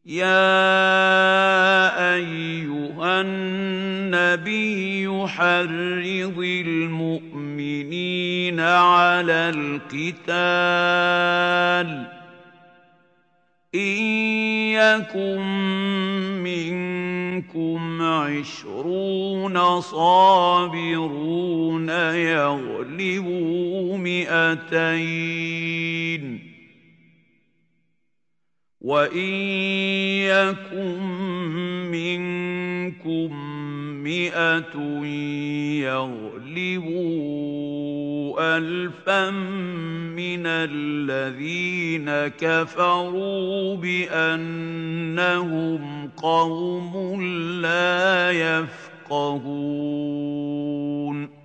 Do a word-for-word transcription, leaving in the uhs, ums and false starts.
يَا أَيُّهَا النَّبِيُّ حَرِّضِ الْمُؤْمِنِينَ عَلَى الْقِتَالِ ۚ إِن يَكُن مِّنكُمْ عِشْرُونَ صَابِرُونَ يَغْلِبُوا مِائَتَيْنِ ۚ وَإِن يَكُن مِّنكُم مِّائَةٌ يَغْلِبُوا أَلْفًا مِّنَ الَّذِينَ كَفَرُوا بِأَنَّهُمْ قَوْمٌ لَّا يَفْقَهُونَ